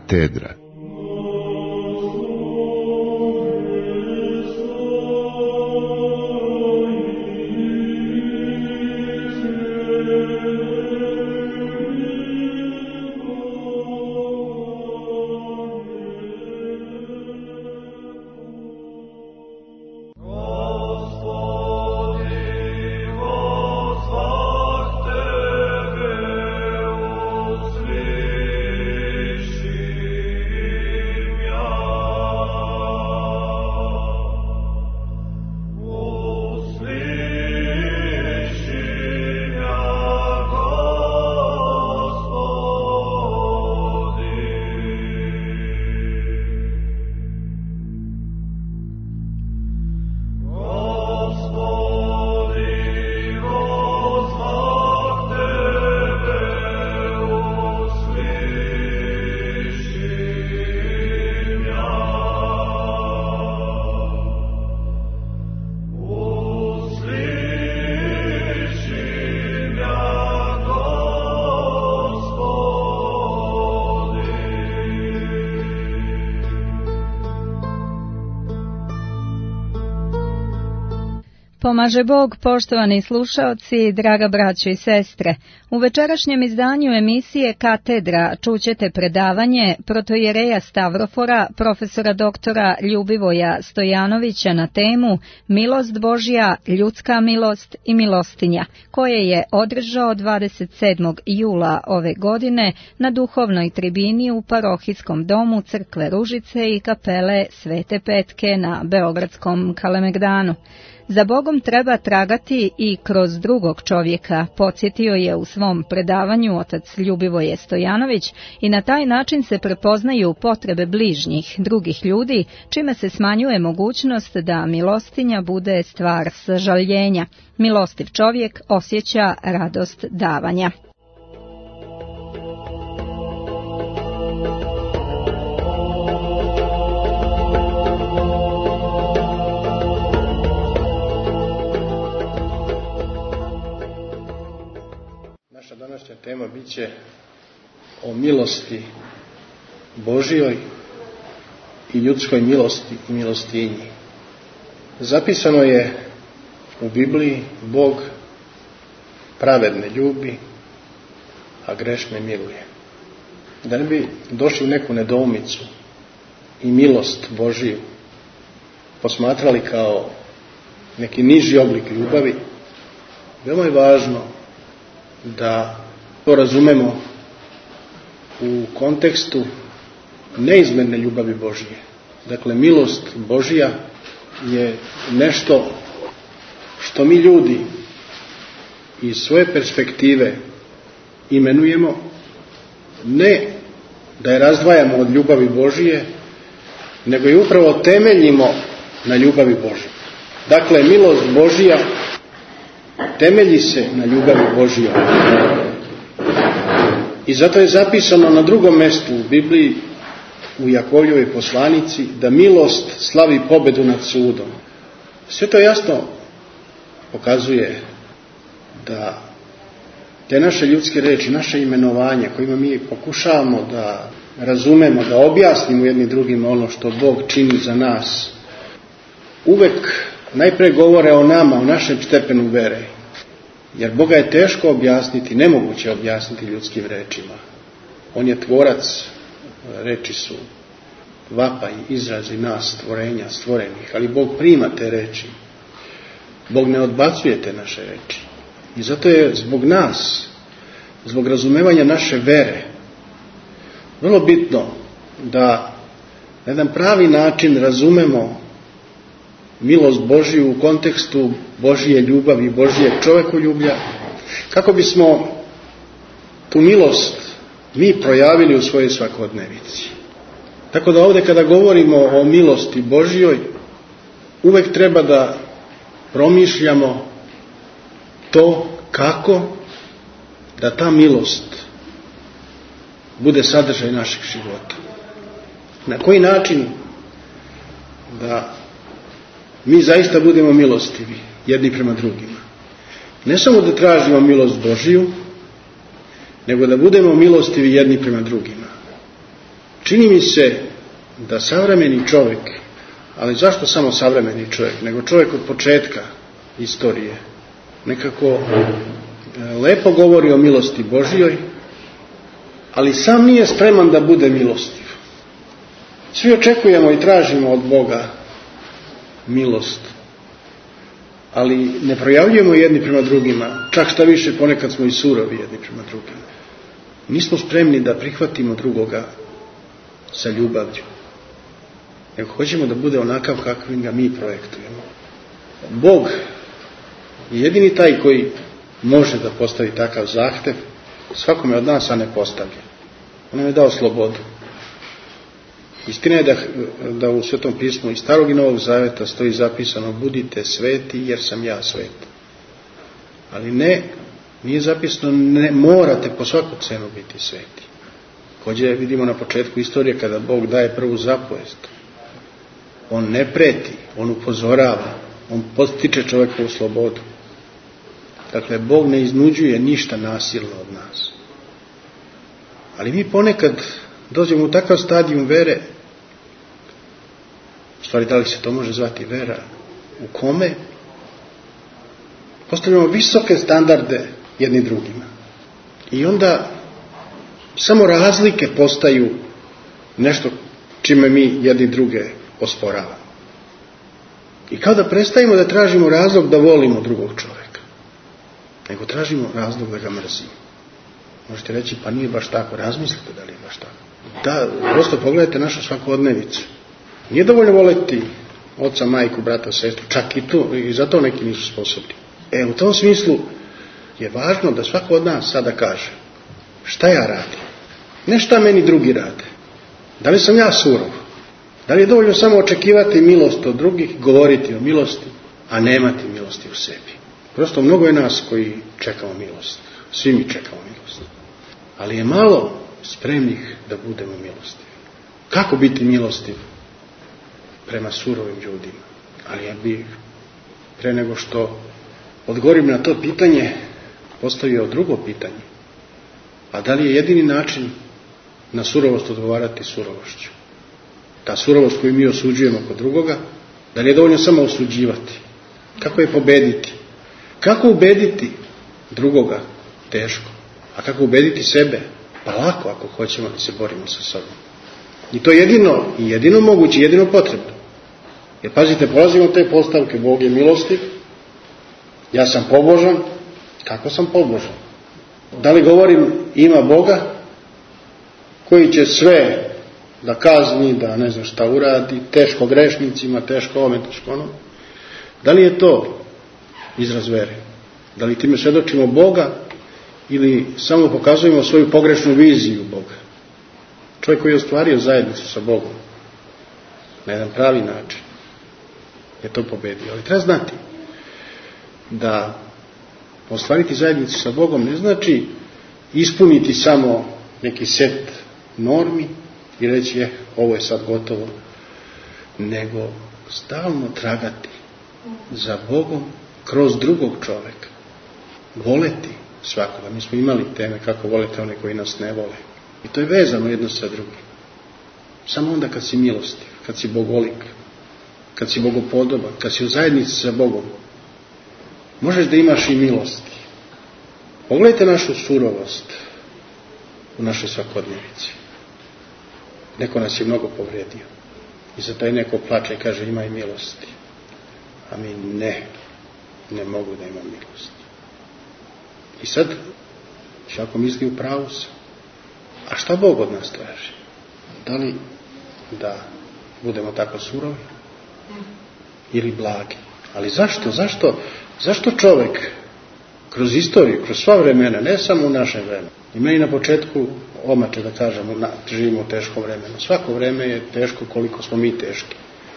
Katedra. Pomaže Bog, poštovani slušaoci, draga braćo i sestre. U večerašnjem izdanju emisije Katedra čućete predavanje protoijereja Stavrofora, profesora doktora Ljubivoja Stojanovića na temu Milost Božja, ljudska milost i milostinja, koje je održao 27. jula ove godine na duhovnoj tribini u parohijskom domu Crkve Ružice i kapele Svete Petke na Beogradskom Kalemegdanu. Za Bogom treba tragati i kroz drugog čovjeka, podsjetio je u svom predavanju otac Ljubivoje Stojanović, i na taj način se prepoznaju potrebe bližnjih, drugih ljudi, čime se smanjuje mogućnost da milostinja bude stvar sažaljenja. Milostiv čovjek osjeća radost davanja. Današnja tema bit će o milosti Božjoj i ljudskoj milosti i milostinji. Zapisano je u Bibliji: Bog pravedne ljubi, a grešne miluje. Da ne bi došli u neku nedoumicu i milost Božju posmatrali kao neki niži oblik ljubavi, veoma je važno da to razumemo u kontekstu neizmjerne ljubavi Božje. Dakle, milost Božja je nešto što mi ljudi iz svoje perspektive imenujemo, ne da je razdvajamo od ljubavi Božje, nego je upravo temeljimo na ljubavi Božje. Dakle, milost Božja temelji se na ljubavi Božjoj. I zato je zapisano na drugom mjestu u Bibliji, u Jakovljevoj poslanici, da milost slavi pobedu nad sudom. Sve to jasno pokazuje da te naše ljudske reči, naše imenovanja kojima mi pokušavamo da razumemo, da objasnimo jedni drugima ono što Bog čini za nas, uvek najprije govore o nama, o našem stepenu vere. Jer Boga je teško objasniti, nemoguće objasniti ljudskim rečima. On je tvorac, reči su vapaj, izrazi nas, stvorenja, stvorenih, ali Bog prima te reči. Bog ne odbacuje te naše reči. I zato je zbog nas, zbog razumevanja naše vere, vrlo bitno da na jedan pravi način razumemo milost Božju u kontekstu Božje ljubavi i Božjeg čovjekoljublja, kako bismo tu milost mi projavili u svojoj svakodnevici. Tako da ovdje kada govorimo o milosti Božjoj, uvijek treba da promišljamo to kako da ta milost bude sadržaj našeg života. Na koji način da mi zaista budemo milostivi jedni prema drugima. Ne samo da tražimo milost Božju, nego da budemo milostivi jedni prema drugima. Čini mi se da savremeni čovjek, ali zašto samo savremeni čovjek, nego čovjek od početka istorije, nekako lepo govori o milosti Božjoj, ali sam nije spreman da bude milostiv. Svi očekujemo i tražimo od Boga milost, ali ne projavljujemo jedni prema drugima, čak šta više ponekad smo i surovi jedni prema drugima. Nismo spremni da prihvatimo drugoga sa ljubavlju, nego hoćemo da bude onakav kakvim ga mi projektujemo. Bog je jedini taj koji može da postavi takav zahtev svakome od nas, a ne postavlja. On nam je dao slobodu. Istina je da u Svetom pismu i Starog i Novog Zaveta stoji zapisano: budite sveti jer sam ja svet. Ali nije zapisano ne morate po svaku cenu biti sveti. Također vidimo na početku istorije kada Bog daje prvu zapovest. On ne preti, on upozorava, on podstiče čovjekovu slobodu. Dakle, Bog ne iznuđuje ništa nasilno od nas. Ali mi ponekad dođemo u takav stadijum vere, u stvari da li se to može zvati vera, u kome postavljamo visoke standarde jedni drugima. I onda samo razlike postaju nešto čime mi jedni druge osporavamo. I kao da prestajemo da tražimo razlog da volimo drugog čovjeka, nego tražimo razlog da ga mrzimo. Možete reći, pa nije baš tako. Razmislite da li je baš tako. Da, prosto pogledajte našu svakodnevicu. Nije dovoljno voleti oca, majku, brata, sestru, čak i to, i zato neki nisu sposobni. U tom smislu je važno da svako od nas sada kaže šta ja radim. Ne šta meni drugi rade. Da li sam ja surov? Da li je dovoljno samo očekivati milost od drugih, govoriti o milosti, a nemati milosti u sebi? Prosto mnogo je nas koji čekamo milost. Svi mi čekamo milost. Ali je malo spremnih da budemo milostivi. Kako biti milostiv prema surovim ljudima? Ali ja bih, pre nego što odgovorim na to pitanje, postavio drugo pitanje. A da li je jedini način na surovost odgovarati surovošću? Ta surovost koju mi osuđujemo kod drugoga, da li je dovoljno samo osuđivati? Kako je pobediti? Kako ubediti drugoga? Teško. A kako ubediti sebe? Pa lako ako hoćemo da se borimo sa sobom. I to jedino moguće, jedino potrebno. Jer pazite, polazimo od te postavke, Bog je milostiv, ja sam pobožan. Kako sam pobožan? Da li govorim ima Boga koji će sve da kazni, da ne znam šta uradi, teško grešnicima, teško ovome, teško ono? Da li je to izraz vere? Da li time svjedočimo Boga ili samo pokazujemo svoju pogrešnu viziju Boga? Čovjek koji je ostvario zajednicu sa Bogom na jedan pravi način je to pobedio. Ali treba znati da ostvariti zajednicu sa Bogom ne znači ispuniti samo neki set normi i reći ovo je sad gotovo, nego stalno tragati za Bogom kroz drugog čovjeka. Voleti svakoga. Mi smo imali teme kako volete one koji nas ne vole. I to je vezano jedno sa drugim. Samo onda kad si milostiv, kad si bogolik, kad si bogopodoban, kad si u zajednici sa Bogom, možeš da imaš i milosti. Pogledajte našu surovost u našoj svakodnevici. Neko nas je mnogo povrijedio. I za taj neko plače i kaže ima i milosti. A mi ne mogu da imam milosti. I sad, ako misli u pravu sam. A šta Bog od nas traži? Da li da budemo tako surovi? Ili blagi? Ali zašto čovjek kroz istoriju, kroz sva vremena, ne samo u našem vremenu, i meni na početku omače da kažemo, živimo u teškom vremenu. Svako vreme je teško koliko smo mi teški.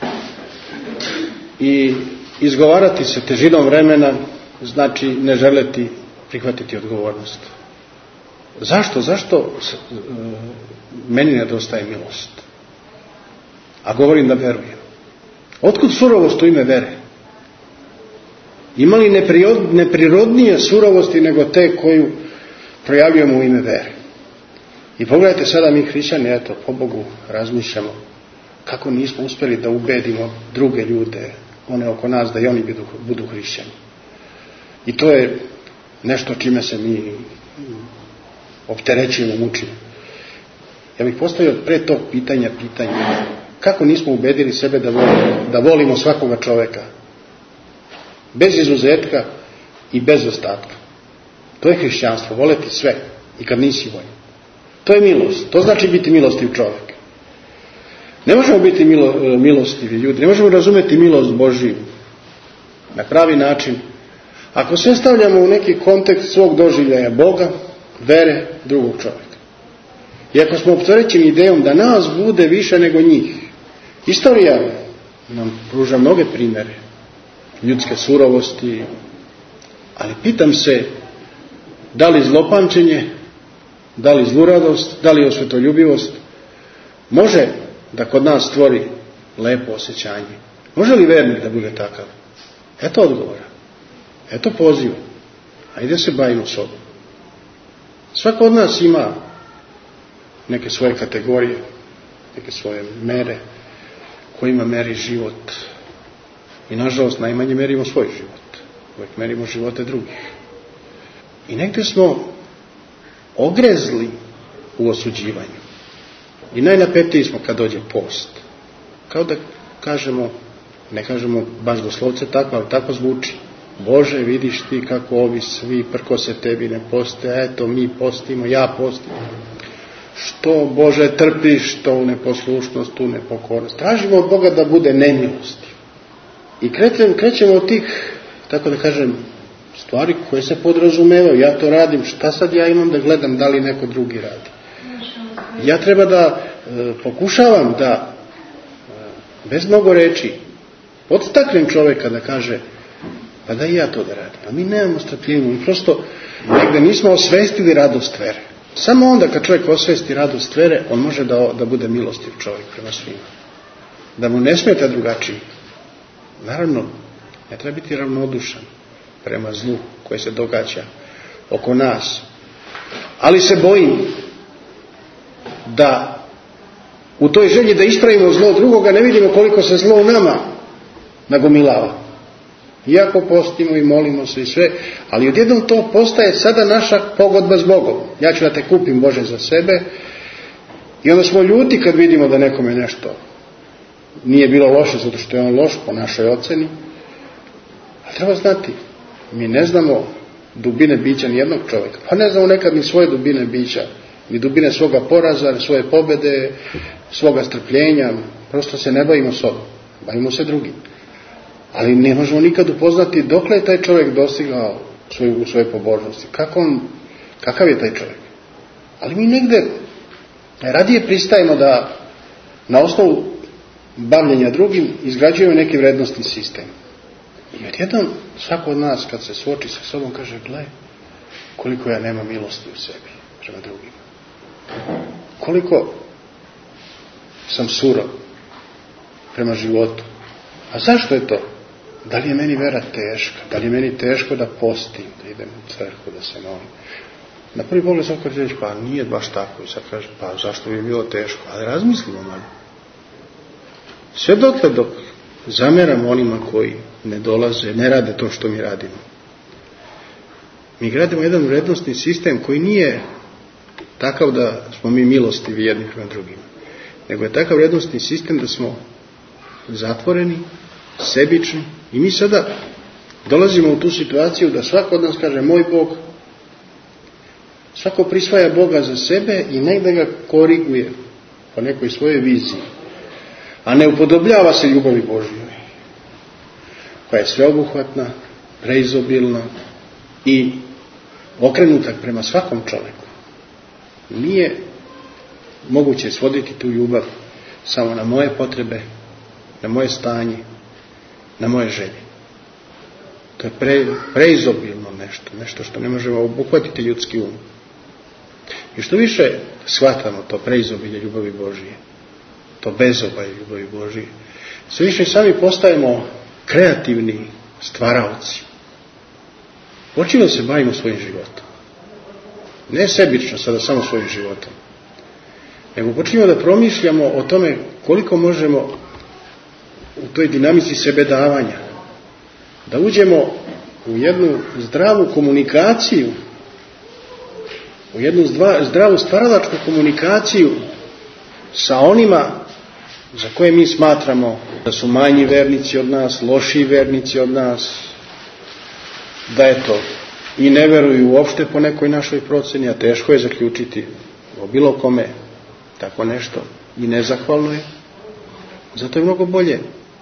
I izgovarati se težinom vremena znači ne želeti prihvatiti odgovornost. Zašto meni nedostaje milost? A govorim da verujem. Otkud surovost u ime vere? Ima li neprirodnije surovosti nego te koju projavljujemo u ime vere? I pogledajte sada mi hrišćani, eto, po Bogu razmišljamo kako nismo uspjeli da ubedimo druge ljude, one oko nas, da i oni budu hrišćani. I to je nešto čime se mi opterećujemo, mučimo. Ja bih postavio pre tog pitanje, kako nismo ubedili sebe da volimo svakoga čoveka, bez izuzetka i bez ostatka. To je hrišćanstvo, voleti sve i kad nisi voljen. To je milost, to znači biti milostiv čovjek. Ne možemo biti milostivi ljudi, ne možemo razumjeti milost Božiju na pravi način ako sve stavljamo u neki kontekst svog doživljaja Boga, vere drugog čovjeka. I ako smo opterećeni idejom da nas bude više nego njih. Istorija nam pruža mnoge primjere ljudske surovosti, ali pitam se da li zlopamćenje, da li zluradost, da li osvetoljubivost može da kod nas stvori lepo osjećanje. Može li vernik da bude takav? Eto odgovora. Eto poziva. Ajde se bavimo sobom. Svako od nas ima neke svoje kategorije, neke svoje mere kojima meri život. I nažalost najmanje merimo svoj život. Uvijek merimo živote drugih. I negdje smo ogrezli u osuđivanju. I najnapetiji smo kad dođe post. Kao da kažemo, ne kažemo baš doslovce tako, ali tako zvuči. Bože, vidiš ti kako ovi svi prkose tebi ne poste, eto mi postimo, ja postim. Što Bože trpiš, to u neposlušnost, tu nepokornost. Tražimo od Boga da bude nemilosti. I krećemo od tih, tako da kažem, stvari koje se podrazumevaju. Ja to radim, šta sad ja imam da gledam da li neko drugi radi. Ja treba da pokušavam da bez mnogo reči podstaknem čovjeka da kaže pa da i ja to da radim. A mi nemamo strpljenja, mi prosto negdje nismo osvestili radost vere. Samo onda kad čovjek osvesti radost vere, on može da bude milostiv čovjek prema svima. Da mu ne smeta drugačiji. Naravno, ne treba biti ravnodušan prema zlu koje se događa oko nas. Ali se bojim da u toj želji da ispravimo zlo drugoga ne vidimo koliko se zlo u nama nagomilava. Iako postimo i molimo se i sve, ali odjednom to postaje sada naša pogodba s Bogom. Ja ću da te kupim, Bože, za sebe. I onda smo ljuti kad vidimo da nekome nešto nije bilo loše zato što je on loš po našoj oceni. A treba znati, mi ne znamo dubine bića nijednog čovjeka. Pa ne znamo nekad ni svoje dubine bića, ni dubine svoga poraza, svoje pobjede, svoga strpljenja. Prosto se ne bavimo sobom, bavimo se drugim. Ali ne možemo nikad upoznati dokle je taj čovjek dostigao u svojoj pobožnosti. Kakav je taj čovjek? Ali mi negdje radije pristajemo da na osnovu bavljenja drugim izgrađujemo neki vrednostni sistem. I odjednom svako od nas kad se suoči sa sobom kaže gle, koliko ja nemam milosti u sebi prema drugim. Koliko sam surov prema životu. A zašto je to? Da li je meni vera teška? Da li je meni teško da postim, da idem u crkvu, da se molim? Na prvi pogled sad kad reći, pa nije baš tako. I sad kaže, pa zašto bi je bilo teško? Ali razmislimo malo. Sve dok zameramo onima koji ne dolaze, ne rade to što mi radimo. Mi gradimo jedan vrednostni sistem koji nije takav da smo mi milostivi jedni prema drugima. Nego je takav vrednostni sistem da smo zatvoreni, sebični i mi sada dolazimo u tu situaciju da svako od nas kaže moj Bog, svako prisvaja Boga za sebe i negdje ga koriguje po nekoj svojoj viziji, a ne upodobljava se ljubavi Božjoj koja je sveobuhvatna, preizobilna i okrenuta prema svakom čovjeku. Nije moguće svoditi tu ljubav samo na moje potrebe, na moje stanje, na moje želje. To je preizobilno nešto što ne možemo obuhvatiti ljudski um. I što više shvatamo to preizobilje ljubavi Božije, to bezobalje ljubavi Božije, sve više sami postajemo kreativni stvaraoci. Počinimo se bavimo svojim životom. Ne sebično sada samo svojim životom. nego počinjemo da promišljamo o tome koliko možemo u toj dinamici sebedavanja da uđemo u jednu zdravu komunikaciju, u jednu zdravu stvaralačku komunikaciju sa onima za koje mi smatramo da su manji vernici od nas, lošiji vernici od nas, da eto i ne veruju uopšte po nekoj našoj proceni, a teško je zaključiti o bilo kome tako nešto i nezahvalno je. Zato je mnogo bolje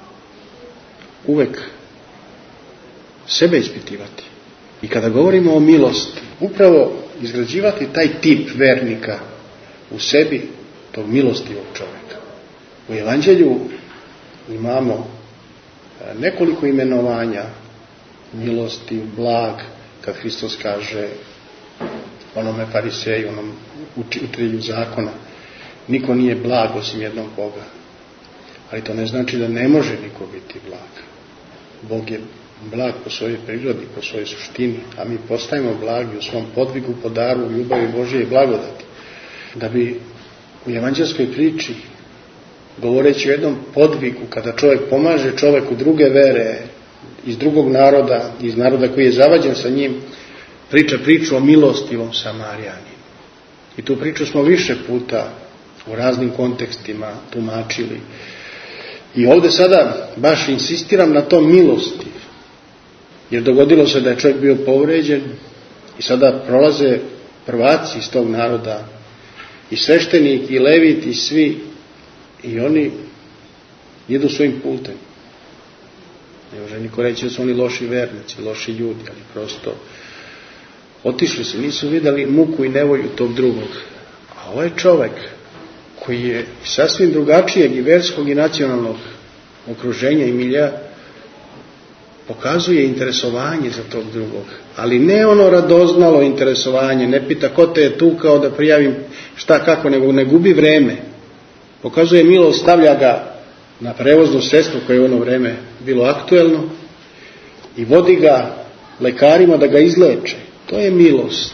uvek sebe ispitivati. I kada govorimo o milosti, upravo izgrađivati taj tip vernika u sebi, tog milostivog čovjeka. U Evanđelju imamo nekoliko imenovanja milosti, blag, kad Hristos kaže onome fariseju, onom učitelju zakona, niko nije blag osim jednog Boga. Ali to ne znači da ne može niko biti blag. Bog je blag po svojoj prirodi, po svojoj suštini, a mi postajemo blagi u svom podvigu, po daru, ljubavi Božje i blagodati. Da bi u evanđelskoj priči, govoreći o jednom podvigu, kada čovjek pomaže čovjeku druge vere, iz drugog naroda, iz naroda koji je zavađen sa njim, priča priču o milostivom Samarijaninu. I tu priču smo više puta u raznim kontekstima tumačili. I ovdje sada baš insistiram na tom milosti. Jer dogodilo se da je čovjek bio povređen i sada prolaze prvaci iz tog naroda, i sveštenik, i levit, i svi, i oni idu svojim putem. Ne može niko reći da su oni loši vernici, loši ljudi, ali prosto otišli su, nisu vidjeli muku i nevolju tog drugog. A ovaj čovjek koji je sasvim drugačijeg i verskog i nacionalnog okruženja i milja, pokazuje interesovanje za tog drugog, ali ne ono radoznalo interesovanje, ne pita ko te je tukao da prijavim šta kako, nego ne gubi vreme. Pokazuje milost, stavlja ga na prevozno sredstvo koje je u ono vreme bilo aktuelno i vodi ga lekarima da ga izleče. To je milost.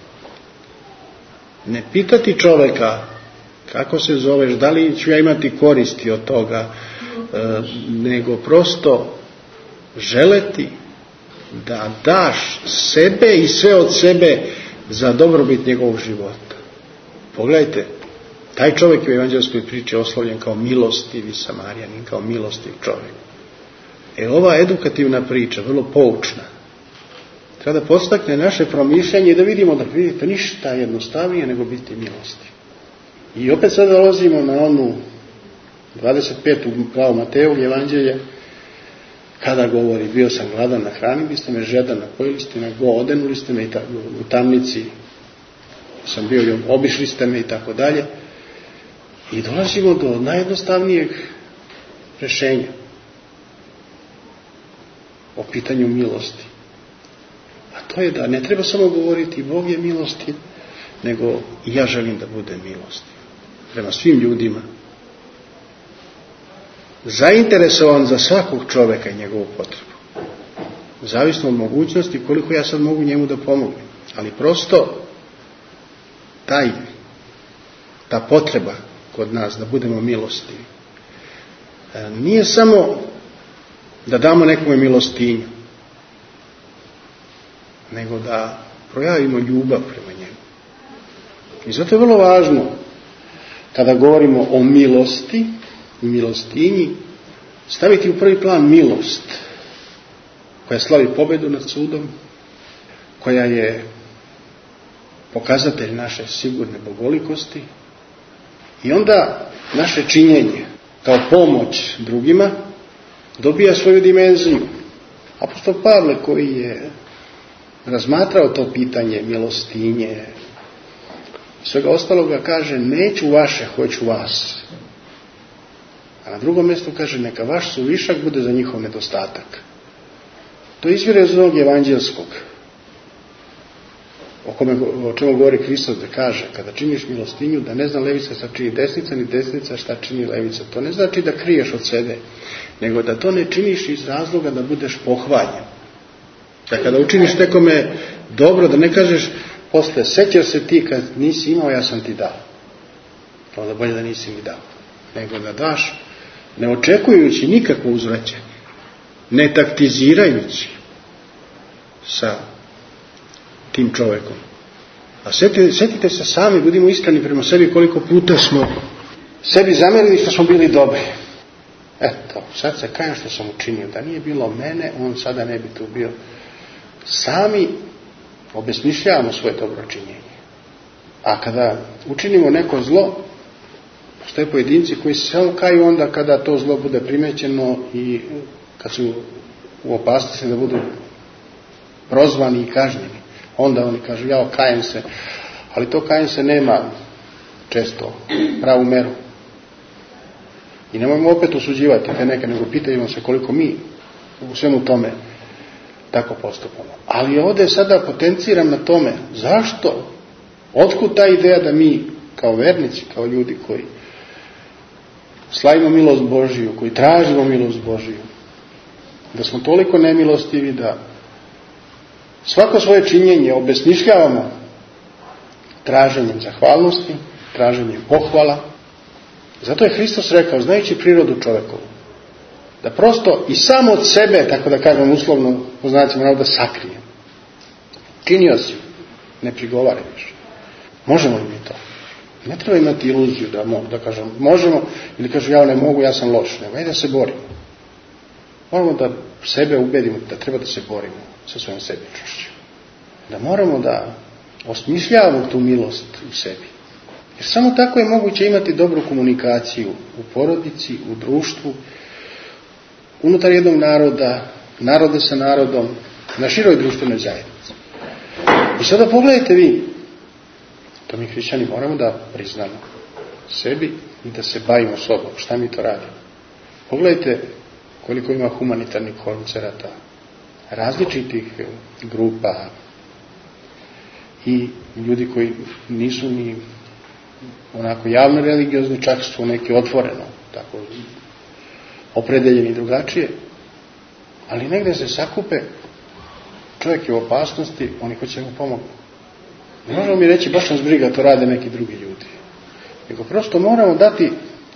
Ne pitati čovjeka kako se zoveš, da li ću ja imati koristi od toga, nego prosto želeti da daš sebe i sve od sebe za dobrobit njegovog života. Pogledajte, taj čovjek u evanđelskoj priči je oslovljen kao milostivi Samarijanin, kao milostiv čovjek. Ova edukativna priča, vrlo poučna, treba da podstakne naše promišljanje i da vidimo da vidite ništa jednostavnije nego biti milostiv. I opet sad dolazimo na onu 25. glavu Matejevog evanđelja, kada govori, bio sam gladan, nahranili ste me, žedan, napojili ste me, odenuli ste me, u tamnici sam bio, obišli ste me i tako dalje. I dolazimo do najjednostavnijeg rješenja o pitanju milosti. A to je da ne treba samo govoriti Bog je milostiv, nego i ja želim da budem milostiv prema svim ljudima. Zainteresovan za svakog čovjeka i njegovu potrebu. Zavisno od mogućnosti koliko ja sad mogu njemu da pomognem. Ali prosto ta potreba kod nas da budemo milostivi nije samo da damo nekome milostinju, nego da projavimo ljubav prema njemu. I zato je vrlo važno kada govorimo o milosti, milostinji, staviti u prvi plan milost koja slavi pobedu nad sudom, koja je pokazatelj naše sigurne bogolikosti i onda naše činjenje kao pomoć drugima dobija svoju dimenziju. Apostol Pavle koji je razmatrao to pitanje milostinje i svega ostaloga kaže neću vaše, hoću vas. A na drugom mjestu kaže neka vaš suvišak bude za njihov nedostatak. To izvire iz onog evanđelskog o čemu govori Hristos da kaže kada činiš milostinju da ne zna levica šta čini desnica ni desnica šta čini levica. To ne znači da kriješ od sebe, nego da to ne činiš iz razloga da budeš pohvaljen. Da kada učiniš nekome dobro da ne kažeš posle sećaš se ti kad nisi imao ja sam ti dao. onda bolje da nisi mi dao. Nego da daš, ne očekujući nikakvo uzvraćanje, ne taktizirajući sa tim čovjekom. A sjetite se sami, budimo iskreni prema sebi, koliko puta smo sebi zamjerili što smo bili dobri. Eto, sad se kajem što sam učinio. Da nije bilo mene, on sada ne bi tu bio. Sami obesmišljavamo svoje dobročinjenje. A kada učinimo neko zlo, postoje pojedinci koji se samo kaju onda kada to zlo bude primećeno i kad su u opasnosti da budu prozvani i kažnjeni. Onda oni kažu, ja kajem se. Ali to kajem se nema često pravu meru. I nemojmo opet osuđivati te neke, nego pitajmo se koliko mi u svemu tome tako postupamo. Ali ovdje sada potenciram na tome, zašto? Otkud ta ideja da mi kao vernici, kao ljudi koji slavimo milost Božiju, koji tražimo milost Božiju, da smo toliko nemilostivi da svako svoje činjenje obesmišljavamo traženjem zahvalnosti, traženjem pohvala. Zato je Hristos rekao, znajući prirodu čovjekovu, da prosto i samo od sebe, tako da kažem uslovno, po znacima navoda, sakrije. Činio si, ne prigovaraj više. Možemo li mi to? Ne treba imati iluziju da kažem možemo, ili kažu ja ne mogu, ja sam loš. Nego da se borimo. Moramo da sebe ubedimo da treba da se borimo sa svojom sebičnošću. Da moramo da osmišljavamo tu milost u sebi. Jer samo tako je moguće imati dobru komunikaciju u porodici, u društvu, unutar jednog naroda, naroda sa narodom, na široj društvenoj zajednici. I sada pogledajte vi, to mi hrišćani moramo da priznamo sebi i da se bavimo sobom. Šta mi to radimo? Pogledajte koliko ima humanitarnih koncerata, različitih grupa i ljudi koji nisu ni onako javno religiozni, čak su neki otvoreno, tako opredeljeni drugačije, ali negdje se sakupe, čovjek je u opasnosti, oni hoće mu pomoći. Ne možemo mi reći, baš nas briga, to rade neki drugi ljudi. Nego prosto moramo dati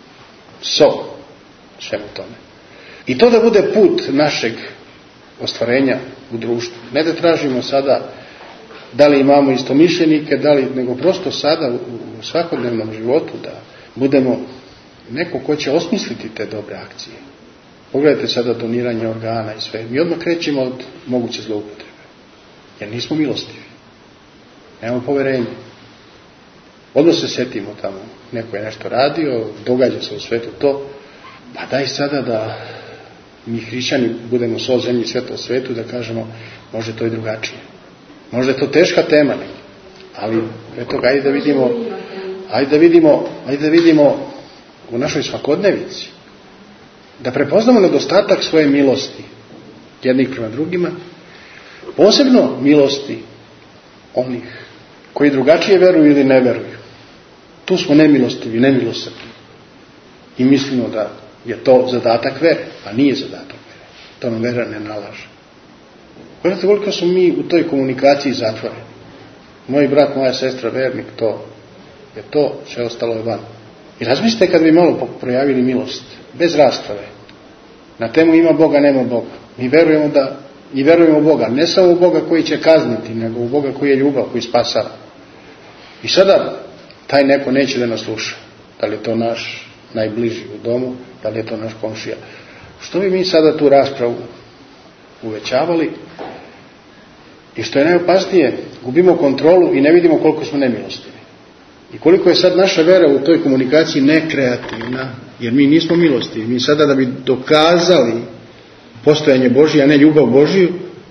svemu tome. I to da bude put našeg ostvarenja u društvu. Ne da tražimo sada da li imamo istomišljenike, nego prosto sada u svakodnevnom životu da budemo neko ko će osmisliti te dobre akcije. Pogledajte sada doniranje organa i sve. Mi odmah krećemo od moguće zloupotrebe. Jer nismo milostivi. Nemamo poverenje. Odmah se sjetimo tamo. Neko je nešto radio, događa se u svetu to. Pa daj sada da mi hrišćani budemo sol zemlji sveta u svetu, da kažemo može to i drugačije. Možda je to teška tema, ali eto ga, ajde da vidimo u našoj svakodnevici. Da prepoznamo nedostatak svoje milosti jednih prema drugima, posebno milosti onih koji drugačije veruju ili ne veruju. Tu smo nemilostivi, nemilosrdni. I mislimo da je to zadatak vere, a nije zadatak vere. To nam vera ne nalaže. Gledajte koliko smo mi u toj komunikaciji zatvoreni. Moj brat, moja sestra, vernik, to je to, sve ostalo je van. I razmislite kad bi malo projavili milost, bez rasprave, na temu ima Boga, nema Boga. Mi verujemo u Boga, ne samo u Boga koji će kazniti, nego u Boga koji je ljubav, koji spasava. I sada taj neko neće da nas sluša. Da li je to naš najbliži u domu, da li je to naš komšija. Što bi mi sada tu raspravu uvećavali i što je najopasnije, gubimo kontrolu i ne vidimo koliko smo nemilostivi. I koliko je sad naša vera u toj komunikaciji nekreativna, jer mi nismo milostivi. Mi sada da bi dokazali postojanje Božije, a ne ljubav Božiju,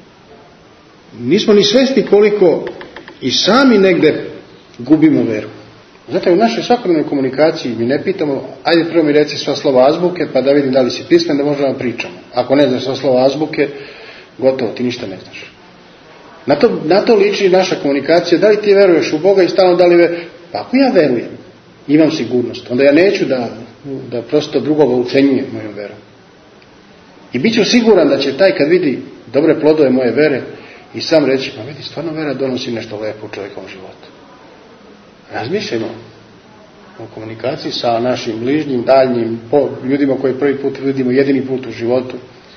nismo ni svjesni koliko i sami negde gubimo veru. Zato u našoj svakodnevnoj komunikaciji mi ne pitamo, ajde prvo mi reci sva slova azbuke, pa da vidim da li si pismen, da možemo pričamo. Ako ne znaš sva slova azbuke, gotovo, ti ništa ne znaš. Na to liči naša komunikacija, da li ti veruješ u Boga i stalno da li veruješ. Pa ako ja verujem, imam sigurnost, onda ja neću da prosto drugoga ucenjujem mojom verom. I bit ću siguran da će taj kad vidi dobre plodove moje vere i sam reći, pa vidi, stvarno vera donosi nešto lepo u čovjekovom životu. Razmišljajmo. u komunikaciji sa našim bližnjim, daljnjim, ljudima koji prvi put vidimo jedini put u životu.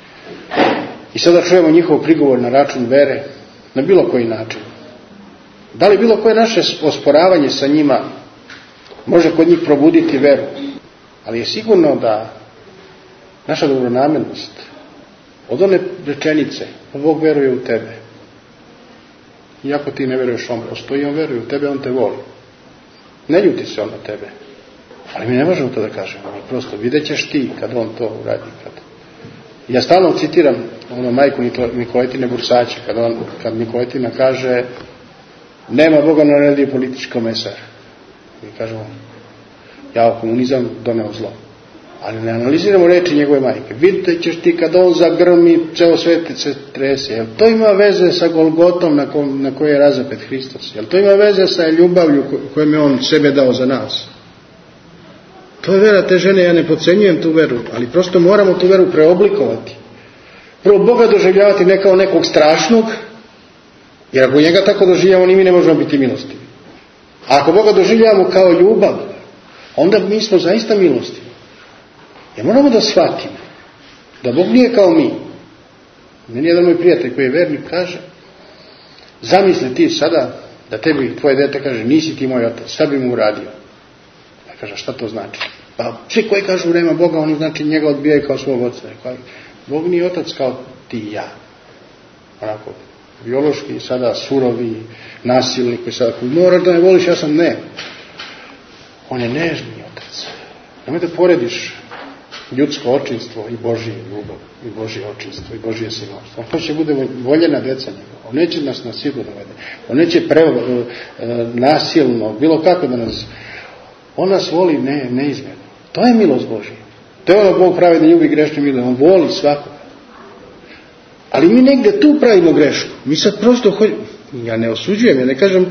I sada čujemo njihov prigovor na račun vere, na bilo koji način. Da li bilo koje naše osporavanje sa njima može kod njih probuditi veru? Ali je sigurno da naša dobronamjernost od one rečenice, Bog veruje u tebe. Iako ti ne veruješ, on postoji, on veruje u tebe, on te voli. Ne ljuti se on na tebe. Ali mi ne možemo to da kažemo. Mi prosto vidjet ćeš ti kad on to uradi. Ja stalno citiram majku Nikoletine Bursače, kad Nikoletina kaže nema Boga, naredi politički komesar. Mi kažemo, ja komunizam doneo zlo. Ali ne analiziramo reči njegove majke. Vidite ćeš ti kad on zagrmi, ceo svet se trese. Jel to ima veze sa Golgotom na kojoj je razapet Hristos? Jel to ima veze sa ljubavlju kojom je on sebe dao za nas? To je vera te žene, ja ne podcenjujem tu veru, ali prosto moramo tu veru preoblikovati. Prvo, Boga doživljavati ne kao nekog strašnog, jer ako njega tako doživljamo, ni mi ne možemo biti milostivi. A ako Boga doživljavamo kao ljubav, onda mi smo zaista milostivi. Jer moramo da shvatimo da Bog nije kao mi. Meni jedan moj prijatelj koji je vernik kaže, zamisli ti sada da tebi tvoje dete kaže, nisi ti moj otac, šta bi mu uradio? Ja kaže, šta to znači? Pa svi koji kažu nema Boga, oni znači njega odbijaju kao svog oca. Bog nije otac kao ti i ja. Onako, biološki, sada surovi, nasilni, koji sada moraš da me voliš, ja sam ne. On je nežni otac. Nemoj da porediš ljudsko očinstvo i Božje ljubav, i Božje očinstvo, i Božje sinovstvo. On hoće bude voljena deca njegova. On neće nas na silu dovede. On neće nasilno, bilo kako da nas... On nas voli neizmjerno. To je milost Božja. To je ono Bog pravi da ljubi grešne milije. On voli svakoga. Ali mi negdje tu pravimo grešku. Mi sad prosto ja ne osuđujem, ja ne kažem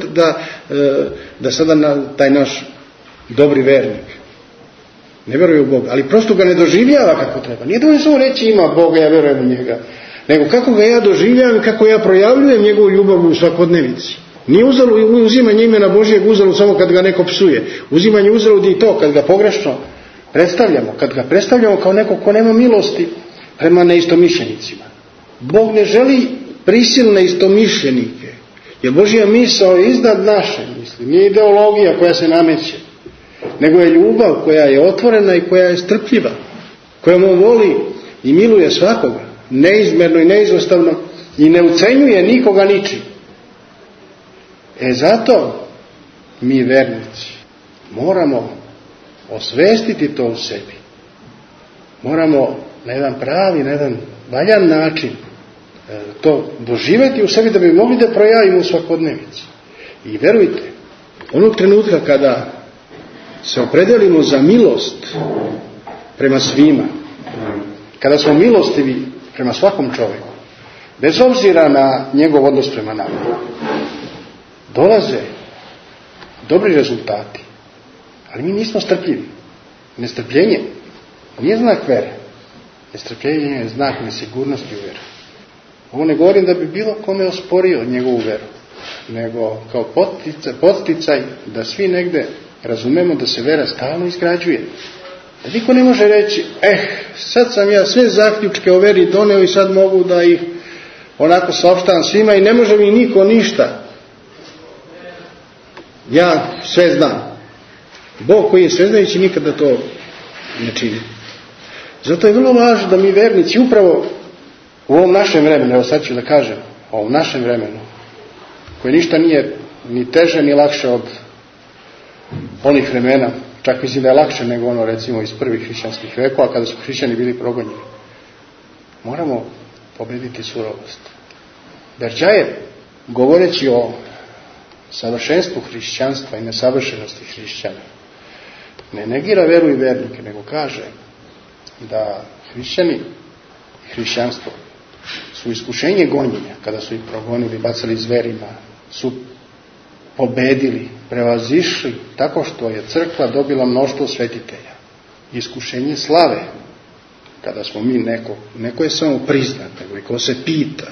da sada taj naš dobri vernik ne veruje u Boga, ali prosto ga ne doživljava kako treba. Nije dovoljno samo reći ima Boga, ja verujem u njega. Nego kako ga ja doživljavam i kako ja projavljujem njegovu ljubav u svakodnevici. Nije uzimanje imena Božjeg uzalud samo kad ga neko psuje. Uzimanje uzalud i to kad ga pogrešno predstavljamo. Kad ga predstavljamo kao neko ko nema milosti prema neistomišljenicima. Bog ne želi prisilne istomišljenike. Jer Božja misao je iznad naše misli. Nije ideologija koja se nameće. Nego je ljubav koja je otvorena i koja je strpljiva. Kojom on voli i miluje svakoga. Neizmjerno i neizostavno. I ne ucenjuje nikoga ničim. Zato mi vernici moramo osvestiti to u sebi. Moramo na jedan pravi, na jedan valjan način to doživjeti u sebi da bi mogli da projavimo u svakodnevici. I verujte, onog trenutka kada se opredelimo za milost prema svima, kada smo milostivi prema svakom čovjeku, bez obzira na njegov odnos prema nama, dolaze dobri rezultati. Ali mi nismo strpljivi. Nestrpljenje nije znak vere. Nestrpljenje je znak nesigurnosti u veru. Ovo ne govorim da bi bilo kome osporio njegovu veru, nego kao podsticaj da svi negde razumemo da se vera stalno izgrađuje. Da niko ne može reći, sad sam ja sve zaključke o veri doneo i sad mogu da ih onako saopštavam svima i ne može mi niko ništa. Ja sve znam. Bog koji je sveznajući nikada to ne čini. Zato je vrlo važno da mi vernici upravo u ovom našem vremenu, evo sad ću da kažem, u ovom našem vremenu, koje ništa nije ni teže ni lakše od onih vremena, čak mislim da je lakše nego ono recimo iz prvih hrišćanskih vekova kada su hrišćani bili progonjeni. Moramo pobediti surovost. Berđajev, govoreći o savršenstvu hrišćanstva i nesavršenosti hrišćana, ne negira veru i vernike, nego kaže da hrišćani i hrišćanstvo su iskušenje gonjenja, kada su ih progonili, bacali zverima, su pobedili, prevazišli tako što je crkva dobila mnoštvo svetitelja. Iskušenje slave, kada smo mi neko je samo priznat, nego i ko se pita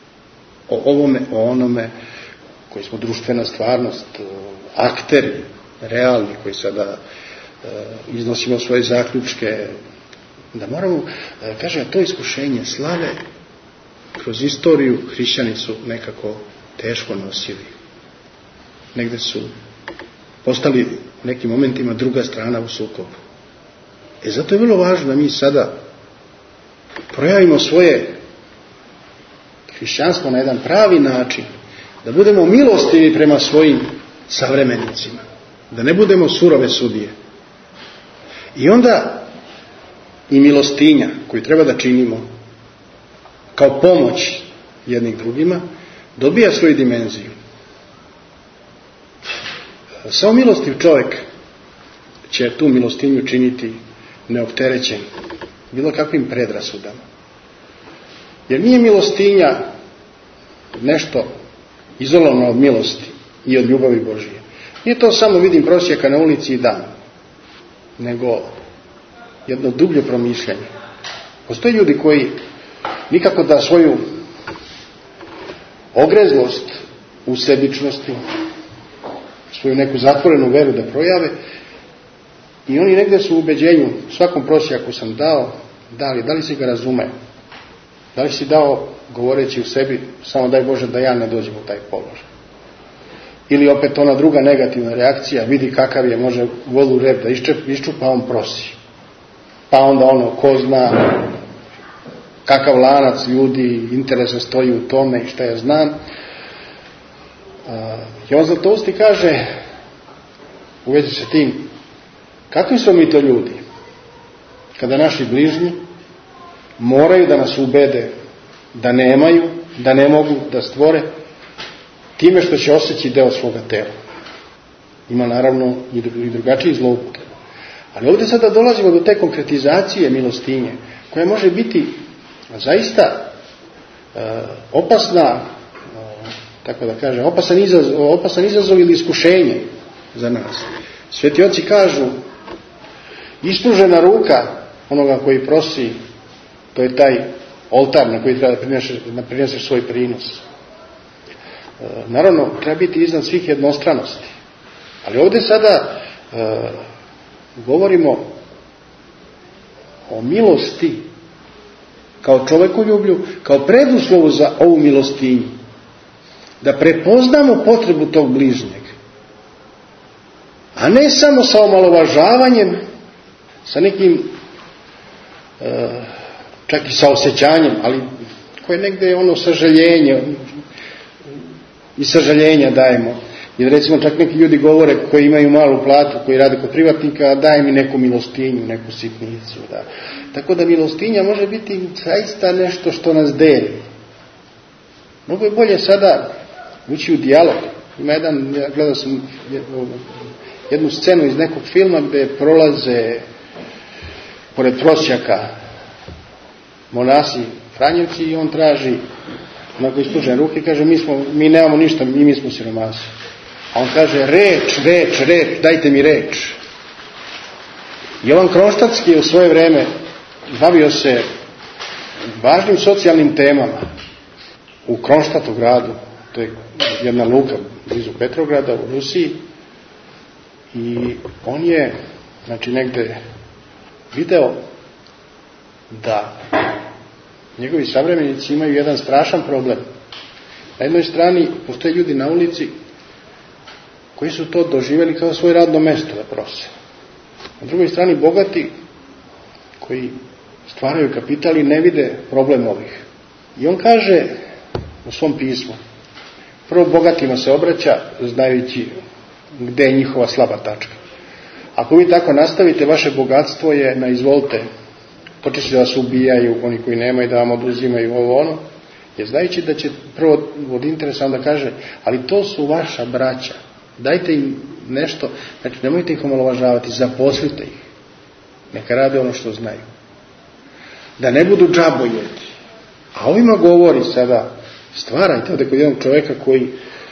o ovome, o onome, koji smo društvena stvarnost, akteri realni, koji sada iznosimo svoje zaključke, da moramo, kažem, to iskušenje slave kroz istoriju hrišćani su nekako teško nosili. Negde su postali u nekim momentima druga strana u sukobu. Zato je vrlo važno da mi sada projavimo svoje hrišćanstvo na jedan pravi način, da budemo milostivi prema svojim savremenicima, da ne budemo surove sudije. I onda i milostinja koju treba da činimo kao pomoć jednih drugima dobija svoju dimenziju. Samo milostiv čovjek će tu milostinju činiti neopterećen bilo kakvim predrasudama. Jer nije milostinja nešto izolovano od milosti i od ljubavi Božije. Nije to samo vidim prosjeka na ulici i dan, nego jedno dublje promišljanje. Postoje ljudi koji nikako da svoju ogrezlost u sebičnosti, svoju neku zatvorenu veru da projave, i oni negdje su u ubeđenju, svakom prosjaku sam dao, da li si ga razume? Da li si dao, govoreći u sebi, samo daj Bože da ja ne dođem u taj položaj? Ili opet ona druga negativna reakcija, vidi kakav je, može volu rep da iščupa, on prosi. Pa onda ono, ko zna kakav lanac ljudi, interesa stoji u tome i šta ja znam. I on Zlatousti kaže, u vezi sa tim, kakvi smo mi to ljudi, kada naši bližnji moraju da nas ubede da nemaju, da ne mogu da stvore, time što će osjeći deo svoga tela. Ima naravno i drugačiji zloupotreba. Ali ovdje sada dolazimo do te konkretizacije milostinje, koja može biti zaista opasna, tako da kažem, opasan izazov ili iskušenje za nas. Sveti oci kažu, ispružena ruka onoga koji prosi, to je taj oltar na koji treba da prineseš svoj prinos. Naravno, treba biti iznad svih jednostranosti. Ali ovdje sada govorimo o milosti kao čovekoljublju, kao preduslovu za ovu milostinju. Da prepoznamo potrebu tog bližnjeg. A ne samo sa omalovažavanjem, sa nekim, čak i sa osjećanjem, ali koje negdje je ono sažaljenje, i sažaljenja dajemo. Jer recimo čak neki ljudi govore koji imaju malu platu, koji rade kod privatnika, daj mi neku milostinju, neku sitnicu. Da. Tako da milostinja može biti zaista nešto što nas deli. Mnogo je bolje sada ući u dijalog. Ima gledao sam jednu scenu iz nekog filma gdje prolaze pored prosjaka monasi Franjevci i on traži, onako ispružene ruke, kaže mi nemamo ništa, mi smo siromasi. A on kaže reč, dajte mi reč. Jovan Kronštatski u svoje vrijeme bavio se važnim socijalnim temama u Kronštatu gradu, to je jedna luka blizu Petrograda u Rusiji, i on je negdje video da njegovi savremenici imaju jedan strašan problem. Na jednoj strani postoje ljudi na ulici koji su to doživjeli kao svoje radno mjesto da prose. Na drugoj strani bogati koji stvaraju kapital i ne vide problem ovih. I on kaže u svom pismu, prvo bogatima se obraća znajući gdje je njihova slaba tačka. Ako vi tako nastavite, vaše bogatstvo je na izvolite, počeći da vas ubijaju oni koji nemaju, da vam oduzimaju ovo ono, jer znajući da će prvo od interesa onda kaže, ali to su vaša braća, dajte im nešto, znači nemojte ih omalovažavati, zaposlite ih, neka rade ono što znaju, da ne budu džabojeti. A ovima govori sada, stvarajte ovdje kod jednog čovjeka koji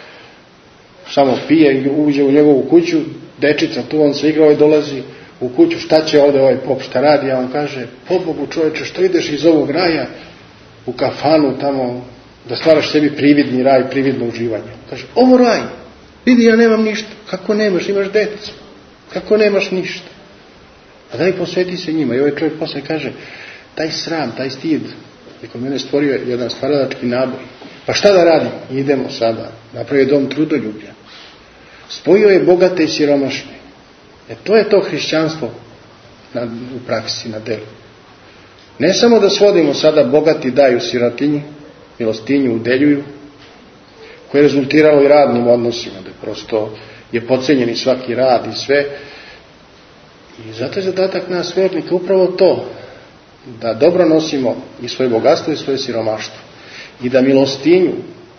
samo pije i uđe u njegovu kuću, dečica tu, on se igrao i dolazi u kuću, šta će ovdje ovaj pop, šta radi, a on kaže, pobogu čovječe, što ideš iz ovog raja u kafanu tamo, da stvaraš sebi prividni raj, prividno uživanje. Kaže, ovo raj, Vidi, ja nemam ništa. Kako nemaš? Imaš decu. Kako nemaš ništa? A daj posveti se njima. I ovaj čovjek posle kaže, taj sram, taj stid, je kod mene stvorio jedan stvaralački naboj. Pa šta da radim? Idemo sada. Napravio je dom trudoljublja. Spojio je bogate i siromašne. To je to hrišćanstvo u praksi, na delu. Ne samo da svodimo sada bogati daju sirotinji, milostinju udeljuju, koje je rezultiralo i radnim odnosima, da prosto je podcenjen i svaki rad i sve. I zato je zadatak nas vernika upravo to, da dobro nosimo i svoje bogatstvo i svoje siromaštvo. I da milostinju,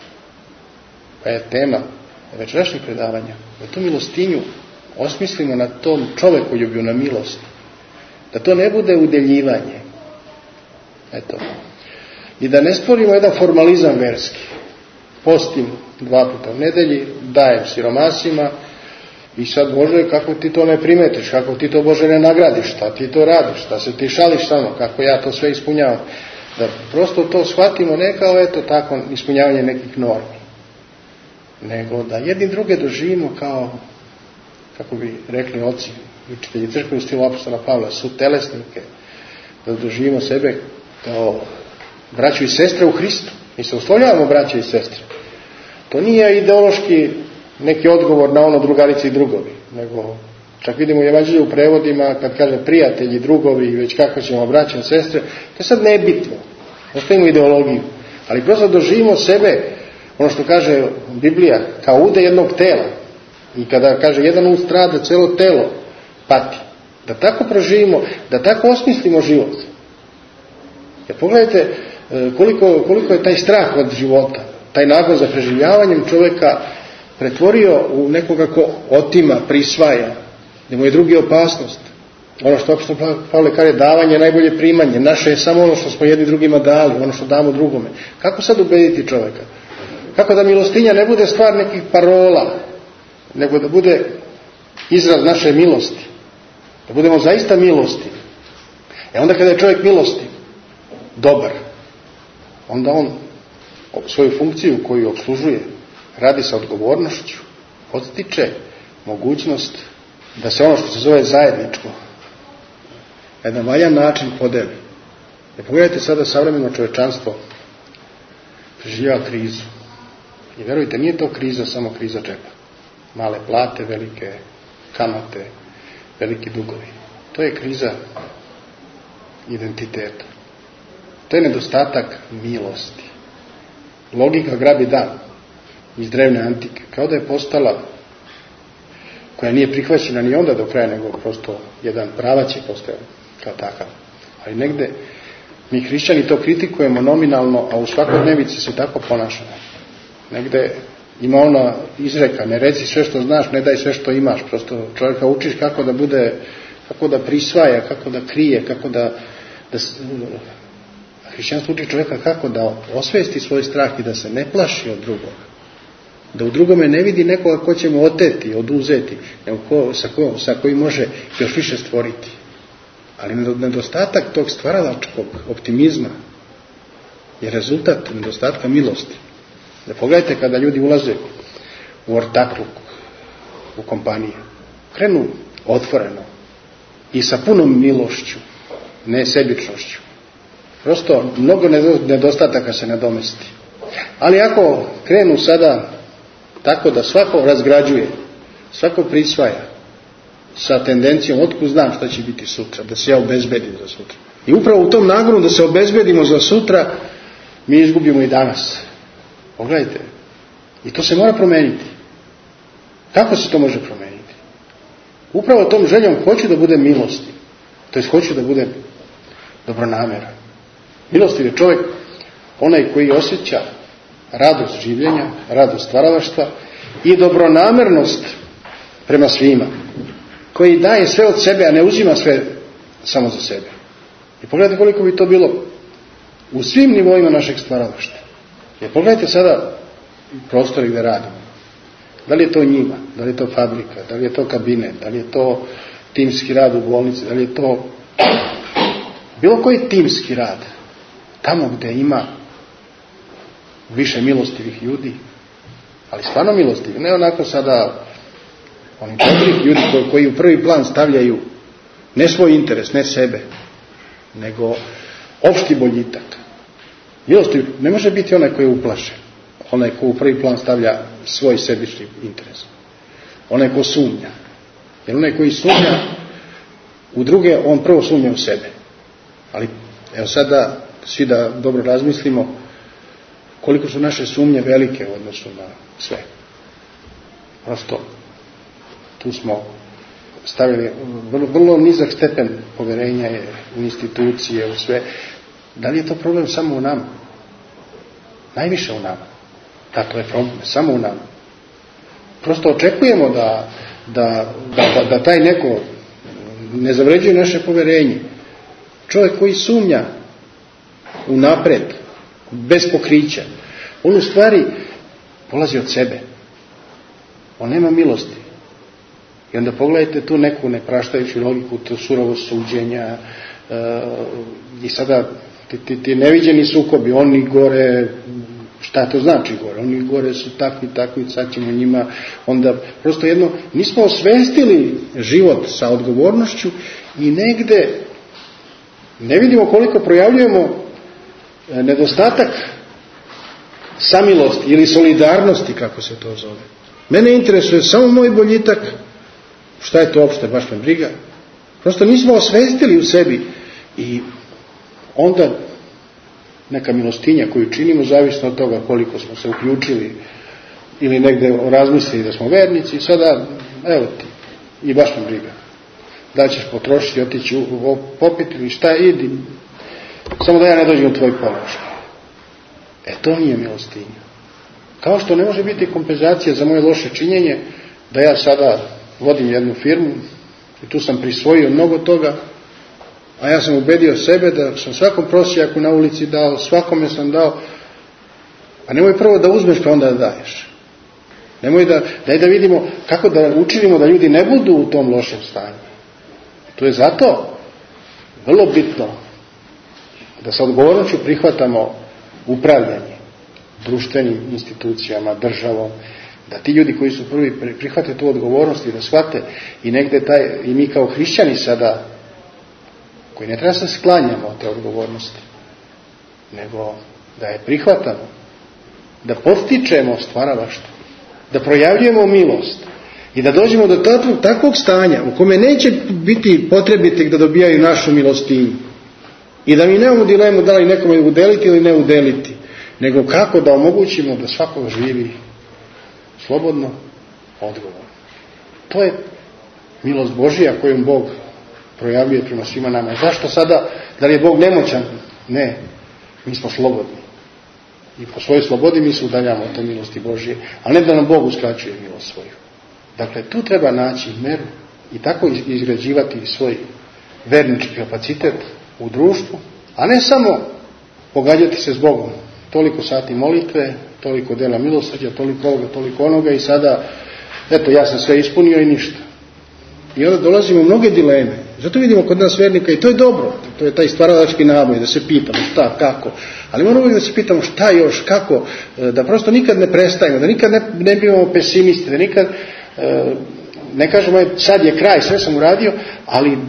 pa je tema večerašnjeg predavanja, da tu milostinju osmislimo na tom čovekoljublju, na milost. Da to ne bude udeljivanje. Eto. I da ne stvorimo jedan formalizam verski. Postim 2 puta u nedelji, dajem siromasima i sad Bože, kako ti to ne primetiš, kako ti to Bože ne nagradiš, šta ti to radiš, šta se ti šališ samo, kako ja to sve ispunjavam. Da prosto to shvatimo ne kao eto tako ispunjavanje nekih normi, nego da jedni druge doživimo kao, kako bi rekli oci, učitelji crkve u stilu apostola Pavla, su telesnike, da doživimo sebe kao braću i sestre u Hristu. Mi se uslovljavamo braće i sestre. To nije ideološki neki odgovor na ono drugarice i drugovi, nego čak vidimo u evanđelju u prevodima kad kaže prijatelji, drugovi i već kako ćemo braće i sestre, to je sad nebitno. Ostavimo ideologiju, ali prosto doživimo sebe, ono što kaže Biblija, kao ude jednog tela. I kada kaže jedan ud strada, celo telo pati. Da tako proživimo, da tako osmislimo život. Jer pogledajte koliko je taj strah od života, taj nagon za preživljavanjem čovjeka pretvorio u nekoga ko otima, prisvaja, da mu je drugi opasnost. Ono što apostol Pavle kaže, davanje je najbolje primanje. Naše je samo ono što smo jedni drugima dali, ono što damo drugome. Kako sad ubediti čovjeka? Kako da milostinja ne bude stvar nekih parola, nego da bude izraz naše milosti. Da budemo zaista milosti. Onda kada je čovjek milosti, dobar, onda on svoju funkciju koju obslužuje radi sa odgovornošću, podstiče mogućnost da se ono što se zove zajedničko na jedan valjan način podeli. Pogledajte sada savremeno čovečanstvo preživljava krizu. I verujte, nije to kriza samo kriza džepa. Male plate, velike kamate, veliki dugovi. To je kriza identiteta. To je nedostatak milosti. Logika grabi dan iz drevne antike. Kao da je postala, koja nije prihvaćena ni onda do kraja, nego prosto jedan pravac je postojao kao takav. Ali negde mi hrišćani to kritikujemo nominalno, a u svakodnevici se tako ponašamo. Negde ima ona izreka, ne reci sve što znaš, ne daj sve što imaš. Prosto čovjeka učiš kako da bude, kako da prisvaja, kako da krije, kako da hrišćanstvo uči čovjeka kako da osvesti svoj strah i da se ne plaši od drugog. Da u drugome ne vidi nekoga ko će mu oteti, oduzeti, nego sa kojim može još više stvoriti. Ali nedostatak tog stvaralačkog optimizma je rezultat nedostatka milosti. Da pogledajte kada ljudi ulaze u ortakluk, u kompanije, krenu otvoreno i sa punom milošću, ne sebičnošću. Prosto mnogo nedostataka se nadomesti. Ali ako krenu sada tako da svako razgrađuje, svako prisvaja sa tendencijom otkud znam šta će biti sutra, da se ja obezbedim za sutra. I upravo u tom nagonu da se obezbedimo za sutra, mi izgubimo i danas. Pogledajte. I to se mora promeniti. Kako se to može promeniti? Upravo tom željom hoću da budem milosti. To jest hoću da budem dobronameran. Milostiv je čovjek onaj koji osjeća radost življenja, radost stvaralaštva i dobronamernost prema svima. Koji daje sve od sebe, a ne uzima sve samo za sebe. I pogledajte koliko bi to bilo u svim nivoima našeg stvaralaštva. Jer pogledajte sada prostori gdje radimo. Da li je to njima, da li je to fabrika, da li je to kabinet, da li je to timski rad u bolnici, da li je to bilo koji timski rad. Tamo gdje ima više milostivih ljudi, Ali stvarno milostiv. Ne onako sada oni dobri ljudi koji u prvi plan stavljaju ne svoj interes, ne sebe, nego opšti boljitak. Milostiv ne može biti onaj koji je uplašen. Onaj ko u prvi plan stavlja svoj sebični interes. Onaj ko sumnja. Jer onaj koji sumnja u druge, on prvo sumnja u sebe. Ali evo sada svi da dobro razmislimo koliko su naše sumnje velike u odnosu na sve. Prosto tu smo stavili vrlo nizak stepen poverenja u institucije, u sve. Da li je to problem samo u nama? Najviše u nama. Da, to je problem samo u nama. Prosto očekujemo da taj neko ne zavređuje naše poverenje. Čovjek koji sumnja unapred, bez pokrića, on u stvari polazi od sebe. On nema milosti. I onda pogledajte tu neku nepraštajuću logiku, tu surovost suđenja i sada ti neviđeni sukobi, oni gore, šta to znači gore? Oni gore su takvi, sad ćemo njima, onda prosto jedno, nismo osvestili život sa odgovornošću i negde ne vidimo koliko projavljujemo nedostatak samilosti ili solidarnosti, kako se to zove. Mene interesuje samo moj boljitak, šta je to opšte, baš me briga. Prosto nismo osvestili u sebi i onda neka milostinja koju činimo, zavisno od toga koliko smo se uključili ili negde razmislili da smo vernici, sada, evo ti, i baš me briga. Da ćeš potrošiti, otići popiti ili šta, idi, samo da ja ne dođem u tvoj položaj. To nije milostinja. Kao što ne može biti kompenzacija za moje loše činjenje, da ja sada vodim jednu firmu i tu sam prisvojio mnogo toga, a ja sam ubedio sebe da sam svakom prosjaku na ulici dao, svakome sam dao, pa nemoj prvo da uzmeš pa onda da daješ. Nemoj daj da vidimo kako da učinimo da ljudi ne budu u tom lošem stanju. To je zato vrlo bitno da sa odgovornošću prihvatamo upravljanje društvenim institucijama, državom, da ti ljudi koji su prvi prihvate tu odgovornost i da shvate i negde i mi kao hrišćani sada, koji ne treba se sklanjamo od te odgovornosti, nego da je prihvatamo, da postičemo stvaralaštvo, da projavljujemo milost i da dođemo do takvog stanja u kome neće biti potrebiti da dobijaju našu milostinju i da mi nemamo dilemu da li nekome udeliti ili ne udeliti, nego kako da omogućimo da svako živi slobodno, odgovorno. To je milost Božija kojom Bog projavljuje prema svima nama. Zašto sada, da li je Bog nemoćan? Ne, mi smo slobodni. I po svojoj slobodi mi se udaljamo od te milosti Božije, a ne da nam Bog uskraćuje milost svoju. Dakle, tu treba naći meru i tako izgrađivati svoj vernički kapacitet u društvu, a ne samo pogađati se s Bogom. Toliko sati molitve, toliko dela milosrđa, toliko ovoga, toliko onoga i sada, eto, ja sam sve ispunio i ništa. I onda dolazimo u mnoge dileme. Zato vidimo kod nas vernika i to je dobro. To je taj stvaralački naboj, da se pitamo šta, kako. Ali moramo uvijek da se pitamo šta još, kako, da prosto nikad ne prestajemo, da nikad ne bivamo pesimisti, da nikad ne kažemo sad je kraj, sve sam uradio, ali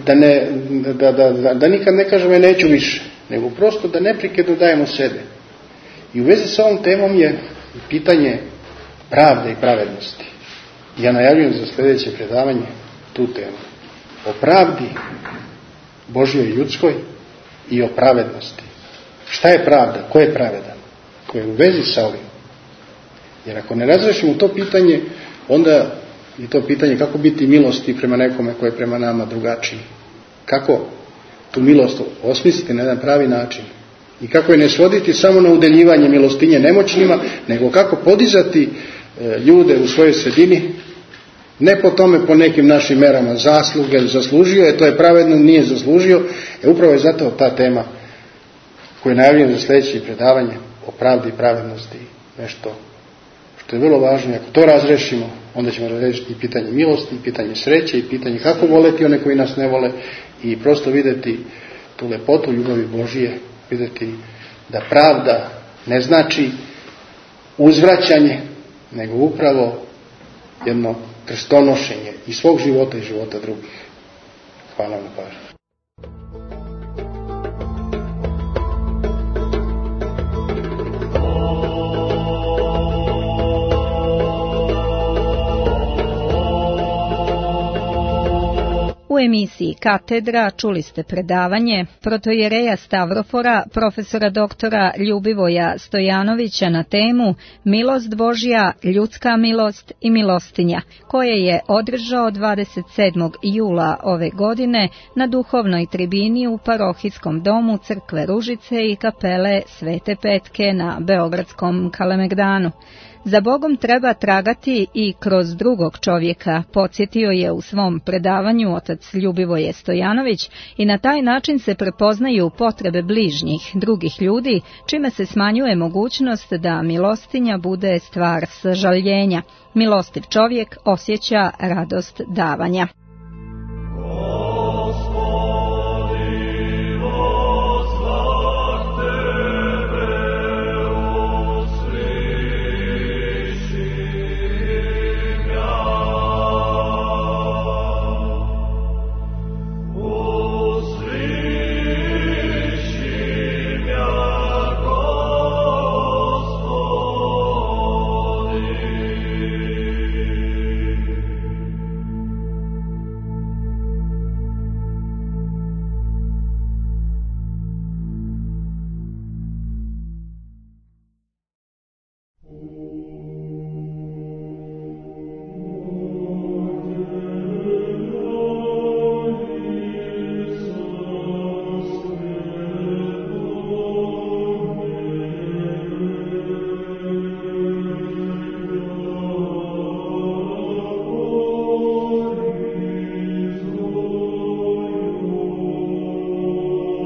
da nikad ne kažemo neću više, nego prosto da neprekidno dajemo sebe. I u vezi sa ovom temom je pitanje pravde i pravednosti. Ja najavljujem za sljedeće predavanje tu temu. O pravdi Božjoj i ljudskoj i o pravednosti. Šta je pravda? Ko je pravedan? Ko je u vezi sa ovim? Jer ako ne razrešimo to pitanje, onda je to pitanje kako biti milosti prema nekome koji je prema nama drugačiji. Kako tu milost osmisliti na jedan pravi način. I kako je ne svoditi samo na udeljivanje milostinje nemoćnima, nego kako podizati ljude u svojoj sredini, ne po tome po nekim našim merama zasluge, zaslužio je, to je pravedno, nije zaslužio. Upravo je zato ta tema koju najavljujem za sljedeće predavanje o pravdi i pravednosti nešto što je vrlo važno. Ako to razrešimo, onda ćemo razrešiti i pitanje milosti, i pitanje sreće, i pitanje kako voleti one koji nas ne vole i prosto vidjeti tu lepotu ljubavi Božije, vidjeti da pravda ne znači uzvraćanje, nego upravo jedno krstonošenje i svog života i života drugih. Hvala na pažnju. U emisiji Katedra čuli ste predavanje protojereja Stavrofora, profesora doktora Ljubivoja Stojanovića na temu Milost Božja, ljudska milost i milostinja, koje je održao 27. jula ove godine na duhovnoj tribini u parohijskom domu Crkve Ružice i kapele Svete Petke na Beogradskom Kalemegdanu. Za Bogom treba tragati i kroz drugog čovjeka, podsjetio je u svom predavanju otac Ljubivoje Stojanović, i na taj način se prepoznaju potrebe bližnjih, drugih ljudi, čime se smanjuje mogućnost da milostinja bude stvar sažaljenja. Milostiv čovjek osjeća radost davanja.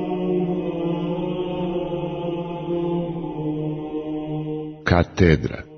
Katedra.